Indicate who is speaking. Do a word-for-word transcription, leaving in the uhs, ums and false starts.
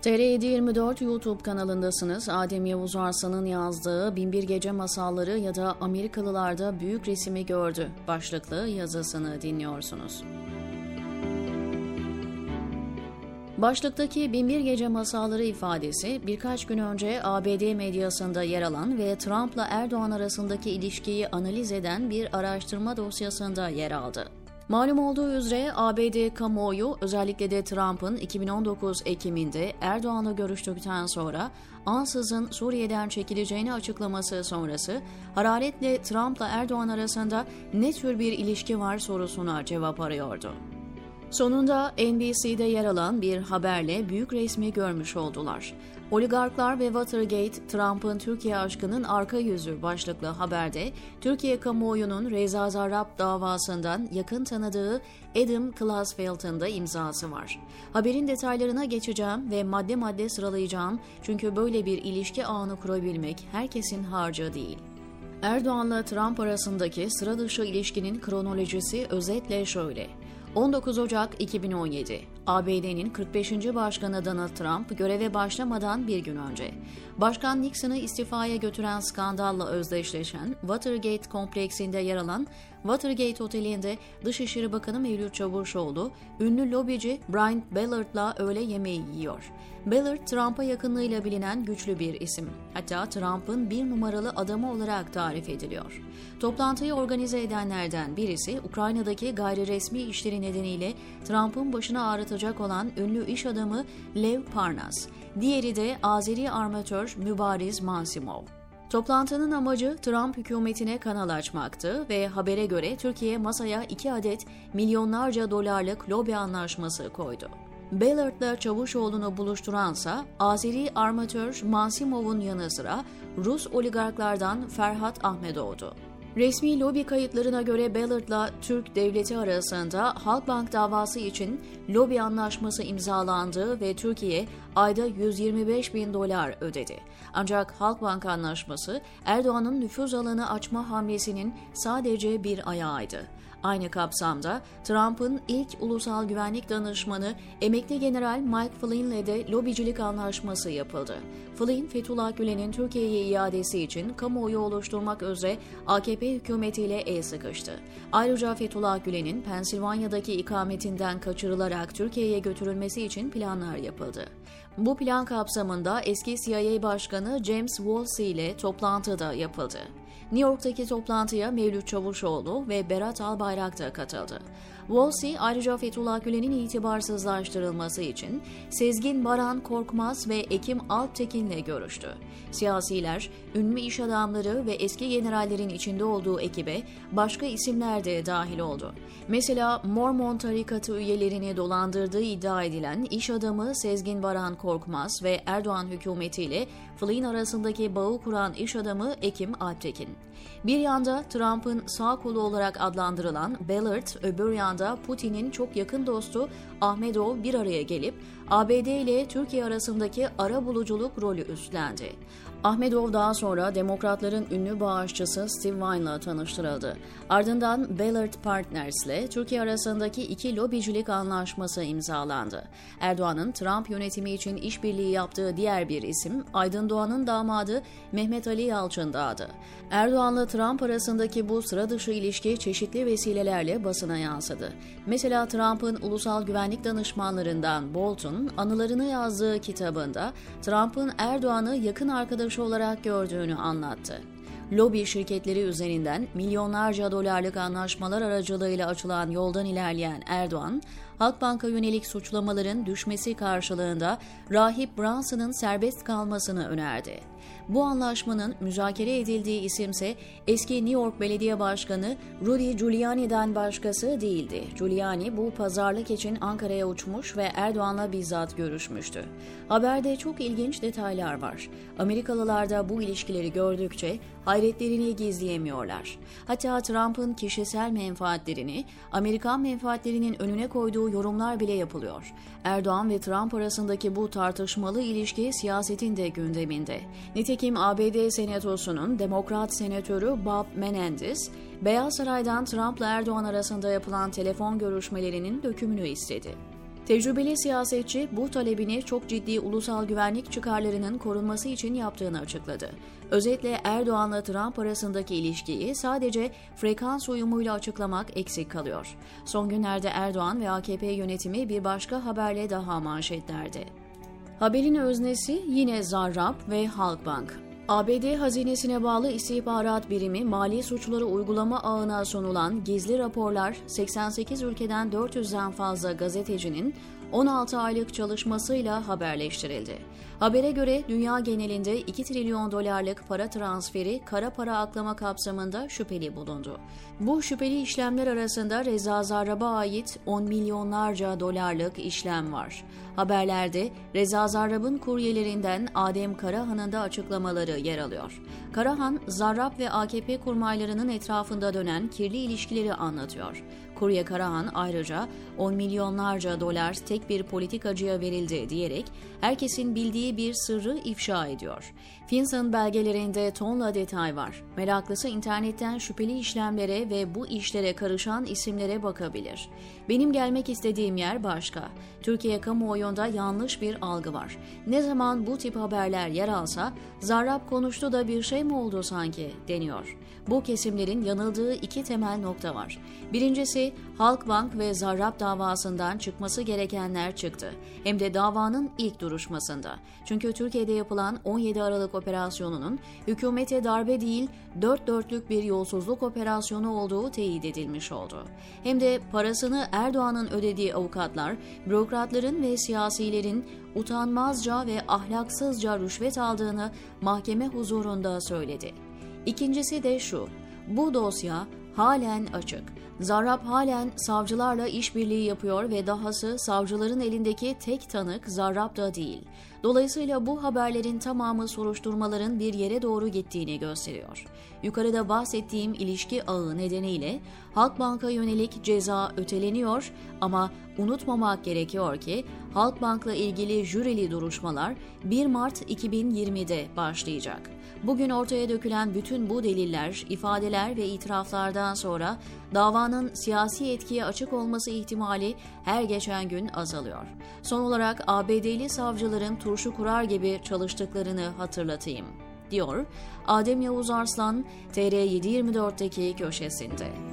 Speaker 1: T R yedi yirmi dört YouTube kanalındasınız. Adem Yavuz Arslan'ın yazdığı Binbir Gece Masalları ya da Amerikalılarda Büyük Resimi Gördü başlıklı yazısını dinliyorsunuz. Başlıktaki Binbir Gece Masalları ifadesi birkaç gün önce A B D medyasında yer alan ve Trump'la Erdoğan arasındaki ilişkiyi analiz eden bir araştırma dosyasında yer aldı. Malum olduğu üzere A B D kamuoyu özellikle de Trump'ın iki bin on dokuz Ekim'inde Erdoğan'la görüştükten sonra ansızın Suriye'den çekileceğini açıklaması sonrası hararetle Trump'la Erdoğan arasında ne tür bir ilişki var sorusuna cevap arıyordu. Sonunda N B C'de yer alan bir haberle büyük resmi görmüş oldular. Oligarklar ve Watergate, Trump'ın Türkiye aşkının arka yüzü başlıklı haberde Türkiye kamuoyunun Reza Zarrab davasından yakın tanıdığı Adam Klasfeld'ın da imzası var. Haberin detaylarına geçeceğim ve madde madde sıralayacağım çünkü böyle bir ilişki ağını kurabilmek herkesin harcı değil. Erdoğan'la Trump arasındaki sıra dışı ilişkinin kronolojisi özetle şöyle. on dokuz Ocak iki bin on yedi, A B D'nin kırk beşinci Başkanı Donald Trump göreve başlamadan bir gün önce, Başkan Nixon'ı istifaya götüren skandalla özdeşleşen Watergate kompleksinde yer alan Watergate Oteli'nde Dışişleri Bakanı Mevlüt Çavuşoğlu, ünlü lobici Brian Ballard'la öğle yemeği yiyor. Ballard, Trump'a yakınlığıyla bilinen güçlü bir isim. Hatta Trump'ın bir numaralı adamı olarak tarif ediliyor. Toplantıyı organize edenlerden birisi, Ukrayna'daki gayri resmi işleri nedeniyle Trump'ın başını ağrıtacak olan ünlü iş adamı Lev Parnas. Diğeri de Azeri armatör Mübariz Mansimov. Toplantının amacı Trump hükümetine kanal açmaktı ve habere göre Türkiye masaya iki adet milyonlarca dolarlık lobi anlaşması koydu. Ballard'la Çavuşoğlu'nu buluşturansa Azeri armatör Mansimov'un yanı sıra Rus oligarklardan Ferhat Ahmedov'du. Resmi lobi kayıtlarına göre Ballard'la Türk devleti arasında Halkbank davası için lobi anlaşması imzalandı ve Türkiye ayda yüz yirmi beş bin dolar ödedi. Ancak Halkbank anlaşması Erdoğan'ın nüfuz alanı açma hamlesinin sadece bir ayağıydı. Aynı kapsamda Trump'ın ilk ulusal güvenlik danışmanı emekli general Mike Flynn'le de lobicilik anlaşması yapıldı. Flynn, Fethullah Gülen'in Türkiye'ye iadesi için kamuoyu oluşturmak üzere A K P hükümetiyle el sıkıştı. Ayrıca Fethullah Gülen'in Pensilvanya'daki ikametinden kaçırılarak Türkiye'ye götürülmesi için planlar yapıldı. Bu plan kapsamında eski C I A Başkanı James Woolsey ile toplantı da yapıldı. New York'taki toplantıya Mevlüt Çavuşoğlu ve Berat Albayrak da katıldı. Woolsey ayrıca Fethullah Gülen'in itibarsızlaştırılması için Sezgin Baran Korkmaz ve Ekim Alptekin'le görüştü. Siyasiler, ünlü iş adamları ve eski generallerin içinde olduğu ekibe başka isimler de dahil oldu. Mesela Mormon tarikatı üyelerini dolandırdığı iddia edilen iş adamı Sezgin Baran Korkmaz ve Erdoğan hükümetiyle Flynn arasındaki bağı kuran iş adamı Ekim Alptekin. Bir yanda Trump'ın sağ kolu olarak adlandırılan Ballard, öbür yanda Putin'in çok yakın dostu Ahmedov bir araya gelip A B D ile Türkiye arasındaki arabuluculuk rolü üstlendi. Ahmedov daha sonra Demokratların ünlü bağışçısı Steve Wine'la tanıştırıldı. Ardından Ballard Partners'le Türkiye arasındaki iki lobicilik anlaşması imzalandı. Erdoğan'ın Trump yönetimi için işbirliği yaptığı diğer bir isim Aydın Doğan'ın damadı Mehmet Ali Yalçındağ'dı. Erdoğan'la Trump arasındaki bu sıra dışı ilişki çeşitli vesilelerle basına yansıdı. Mesela Trump'ın ulusal güvenlik danışmanlarından Bolton anılarını yazdığı kitabında Trump'ın Erdoğan'ı yakın arkadaşı olarak gördüğünü anlattı. Lobi şirketleri üzerinden milyonlarca dolarlık anlaşmalar aracılığıyla açılan yoldan ilerleyen Erdoğan, Halkbank'a yönelik suçlamaların düşmesi karşılığında Rahip Branson'ın serbest kalmasını önerdi. Bu anlaşmanın müzakere edildiği isimse eski New York Belediye Başkanı Rudy Giuliani'den başkası değildi. Giuliani bu pazarlık için Ankara'ya uçmuş ve Erdoğan'la bizzat görüşmüştü. Haberde çok ilginç detaylar var. Amerikalılar da bu ilişkileri gördükçe hayretlerini gizleyemiyorlar. Hatta Trump'ın kişisel menfaatlerini Amerikan menfaatlerinin önüne koyduğu yorumlar bile yapılıyor. Erdoğan ve Trump arasındaki bu tartışmalı ilişki siyasetin de gündeminde. Nitekim A B D Senatosu'nun Demokrat Senatörü Bob Menendez, Beyaz Saray'dan Trump'la Erdoğan arasında yapılan telefon görüşmelerinin dökümünü istedi. Tecrübeli siyasetçi bu talebini çok ciddi ulusal güvenlik çıkarlarının korunması için yaptığını açıkladı. Özetle Erdoğan'la Trump arasındaki ilişkiyi sadece frekans uyumuyla açıklamak eksik kalıyor. Son günlerde Erdoğan ve A K P yönetimi bir başka haberle daha manşetlerde. Haberin öznesi yine Zarrab ve Halkbank. A B D hazinesine bağlı istihbarat birimi mali suçları uygulama ağına sunulan gizli raporlar seksen sekiz ülkeden dört yüzden fazla gazetecinin on altı aylık çalışmasıyla haberleştirildi. Habere göre dünya genelinde iki trilyon dolarlık para transferi kara para aklama kapsamında şüpheli bulundu. Bu şüpheli işlemler arasında Reza Zarrab'a ait on milyonlarca dolarlık işlem var. Haberlerde Reza Zarrab'ın kuryelerinden Adem Karahan'ın da açıklamaları yer alıyor. Karahan, Zarrab ve A K P kurmaylarının etrafında dönen kirli ilişkileri anlatıyor. Kurye Karahan ayrıca on milyonlarca dolar tek bir politikacıya verildi diyerek herkesin bildiği bir sırrı ifşa ediyor. FinCEN belgelerinde tonla detay var. Meraklısı internetten şüpheli işlemlere ve bu işlere karışan isimlere bakabilir. Benim gelmek istediğim yer başka. Türkiye kamuoyunda yanlış bir algı var. Ne zaman bu tip haberler yer alsa, Zarrab konuştu da bir şey mi oldu sanki deniyor. Bu kesimlerin yanıldığı iki temel nokta var. Birincisi, Halkbank ve Zarrab davasından çıkması gerekenler çıktı. Hem de davanın ilk duruşmasında. Çünkü Türkiye'de yapılan on yedi Aralık operasyonunun hükümete darbe değil, dört dörtlük bir yolsuzluk operasyonu olduğu teyit edilmiş oldu. Hem de parasını Erdoğan'ın ödediği avukatlar, bürokratların ve siyasilerin utanmazca ve ahlaksızca rüşvet aldığını mahkeme huzurunda söyledi. İkincisi de şu, bu dosya halen açık. Zarrab halen savcılarla işbirliği yapıyor ve dahası savcıların elindeki tek tanık Zarrab da değil. Dolayısıyla bu haberlerin tamamı soruşturmaların bir yere doğru gittiğini gösteriyor. Yukarıda bahsettiğim ilişki ağı nedeniyle Halkbank'a yönelik ceza öteleniyor ama unutmamak gerekiyor ki Halkbank'la ilgili jürili duruşmalar bir Mart iki bin yirmide başlayacak. Bugün ortaya dökülen bütün bu deliller, ifadeler ve itiraflardan sonra davanın siyasi etkiye açık olması ihtimali her geçen gün azalıyor. Son olarak A B D'li savcıların turşu kurar gibi çalıştıklarını hatırlatayım, diyor Adem Yavuz Arslan T R yedi yirmi dörtteki köşesinde.